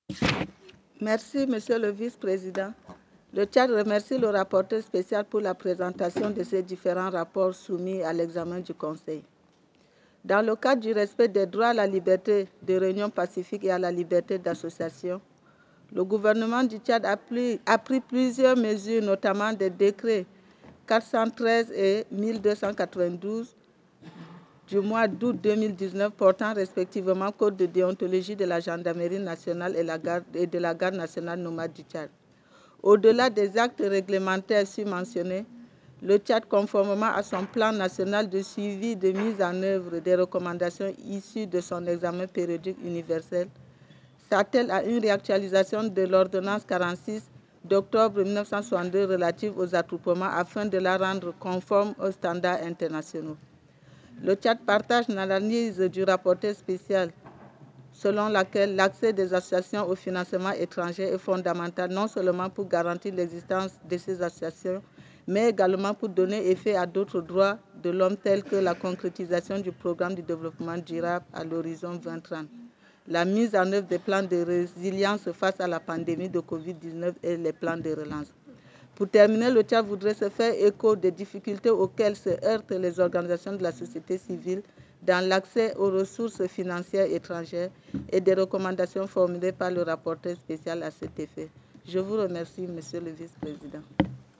Merci, Monsieur le Vice-président. Le Tchad remercie le rapporteur spécial pour la présentation de ces différents rapports soumis à l'examen du Conseil. Dans le cadre du respect des droits à la liberté de réunion pacifique et à la liberté d'association, le gouvernement du Tchad a pris plusieurs mesures, notamment des décrets 413 et 1292 du mois d'août 2019 portant respectivement code de déontologie de la gendarmerie nationale et de la garde nationale nomade du Tchad. Au-delà des actes réglementaires submentionnés, le Tchad, conformément à son plan national de suivi de mise en œuvre des recommandations issues de son examen périodique universel, s'attelle à une réactualisation de l'ordonnance 46 d'octobre 1962 relative aux attroupements afin de la rendre conforme aux standards internationaux. Le Tchad partage l'analyse du rapporteur spécial selon laquelle l'accès des associations au financement étranger est fondamental non seulement pour garantir l'existence de ces associations, mais également pour donner effet à d'autres droits de l'homme tels que la concrétisation du programme de développement durable à l'horizon 2030, la mise en œuvre des plans de résilience face à la pandémie de Covid-19 et les plans de relance. Pour terminer, le Tchad voudrait se faire écho des difficultés auxquelles se heurtent les organisations de la société civile dans l'accès aux ressources financières étrangères et des recommandations formulées par le rapporteur spécial à cet effet. Je vous remercie, Monsieur le Vice-président.